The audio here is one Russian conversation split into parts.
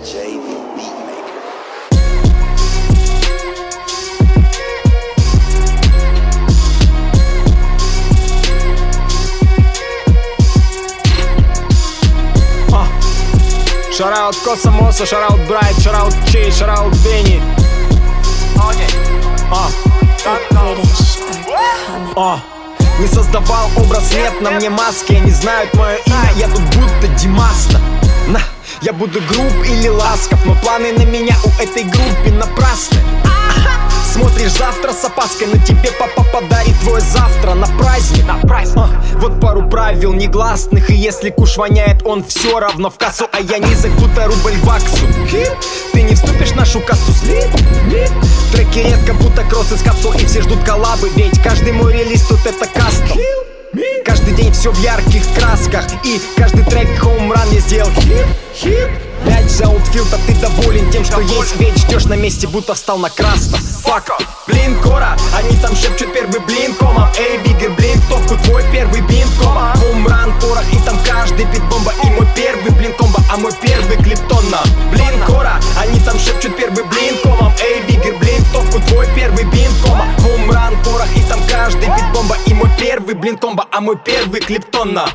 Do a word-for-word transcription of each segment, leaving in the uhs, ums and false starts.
Jay the Beatmaker. Uh. Shout out Космоса, shout out Bright, shout out Чей, shout out Benny. Uh. Uh. Не создавал образ, нет на мне маски. Они знают мое имя, я тут будто Димаста. На, я буду груб или ласков, но планы на меня у этой группы напрасны. Смотришь завтра с опаской, на тебе папа подарит твой завтра на праздник. а, Вот пару правил негласных, и если куш воняет, он все равно в кассу, а я низок, будто рубль баксу. Ты не вступишь в нашу касту, слип. Треки редко, будто кросс из капсул, и все ждут коллабы, ведь каждый мой релиз тут это кастом. Каждый день все в ярких красках, и каждый трек хоумран я сделал хип, хип. Мяч за аутфилд, а ты доволен тем, что есть, ведь ждешь на месте, будто встал на красном. Фак, блин, Кора, они там шепчут первый блин, кома. Эй, Вигер, блин, в топку твой первый бинт, кома. Хоумран, порох, и там каждый бит бомба. И мой первый блин, комбо, а мой первый клип тонна. Блин, Кора, они там шепчут первый блин, кома. Эй, Вигер, блин, в топку твой первый бинт, кома. Хоумран, порох, и там каждый бит бомба. И мой первый блин, комбо, а мой первый клип тонна.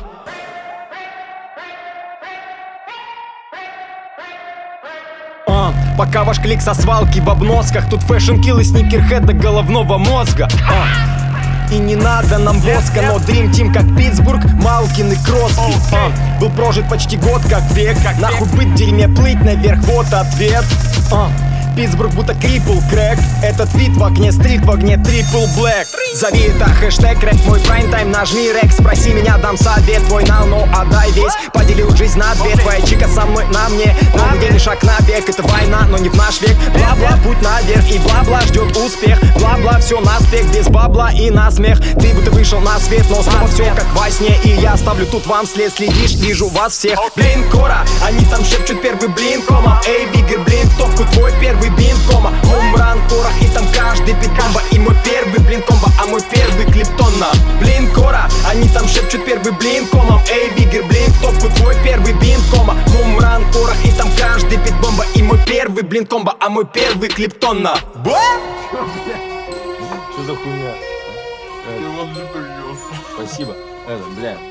Uh, пока ваш клик со свалки в обносках, тут фэшн-килл и сникерхед до головного мозга. uh. И не надо нам воска, но Dream Team как Питтсбург, Малкин и Кросби. uh. Был прожит почти год как век, нахуй быть в дерьме, плыть наверх, вот ответ. uh. Питтсбург будто крипл крэк. Этот вид в окне, стрит в огне, трипл блэк. Зови это хэштег рэп, мой прайм-тайм, нажми рэк. Спроси меня, дам совет, твой нал, но отдай весь. Поделил жизнь на две, твоя чика со мной на мне. Новый день, шаг на бег, это война, но не в наш век. Бла-бла, путь наверх, и бла-бла ждет успех. Бла-бла, все на спех, без бабла и на смех. Ты будто вышел на свет, но снова все как во сне. И я оставлю тут вам след, следишь, вижу вас всех. Блин, Кора, они там шепчут первый блин, кома. Эй, Вигер, блин, в топку твой первый бинт, кома. Хоумран, порох, и там каждый бит бомба. И мой первый блин, комбо, а мой первый клип тонна. Блин, Кора, они там шепчут первый блин, кома. Эй, Вигер, блин, в топку твой первый бинт, кома. Хоумран, порох, и там каждый бит бомба. И мой первый блин, комбо, а мой первый клип тонна. Что за хуйня? Спасибо. Это, бля.